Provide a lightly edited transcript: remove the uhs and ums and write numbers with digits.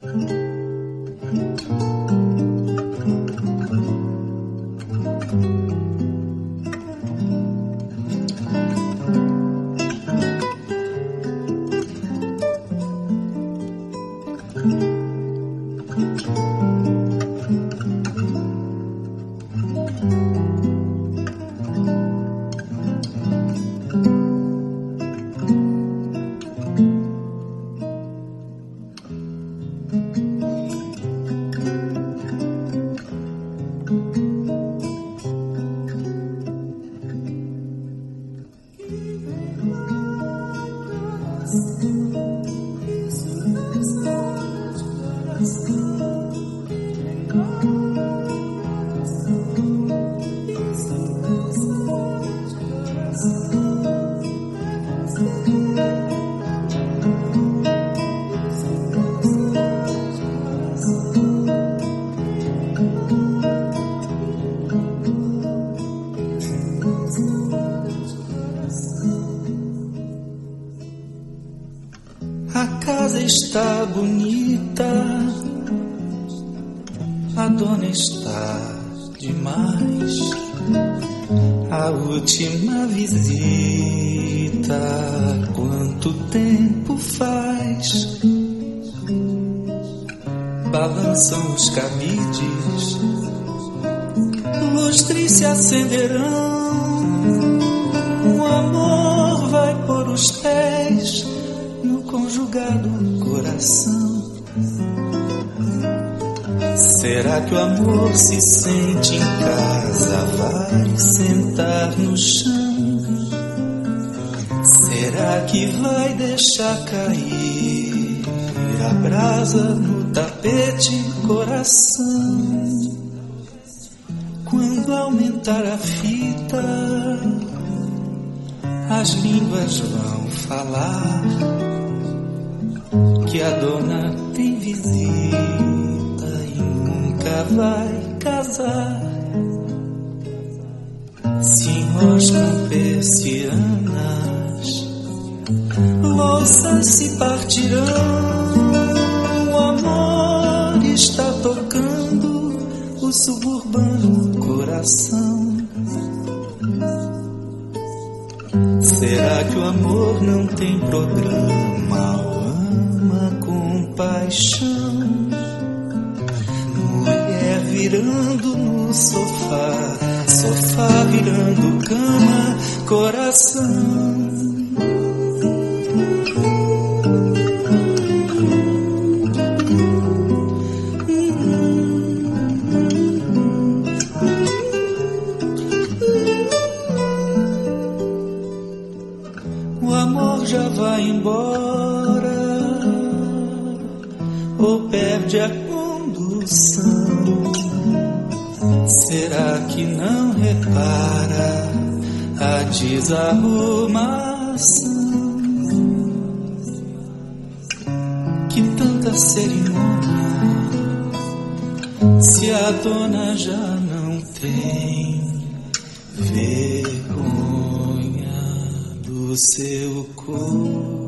A casa está bonita, a dona está demais. A última visita, quanto tempo faz? Balançam os cabides, lustres se acenderão. O amor vai pôr os pés no conjugado coração. Será que o amor se sente em casa? Vai sentar no chão? Será que vai deixar cair a brasa no tapete coração? Quando aumentar a fita, as línguas vão falar que a dona tem visita e nunca vai casar. Se enroscam persianas, louças se partirão. O amor está tocando o suburbano coração. Será que o amor não tem programa ou ama com paixão? Mulher virando no sofá, sofá virando cama, coração. O amor já vai embora ou perde a condução? Será que não repara a desarrumação? Que tanta cerimônia, se a dona já não tem vergonha do seu corpo?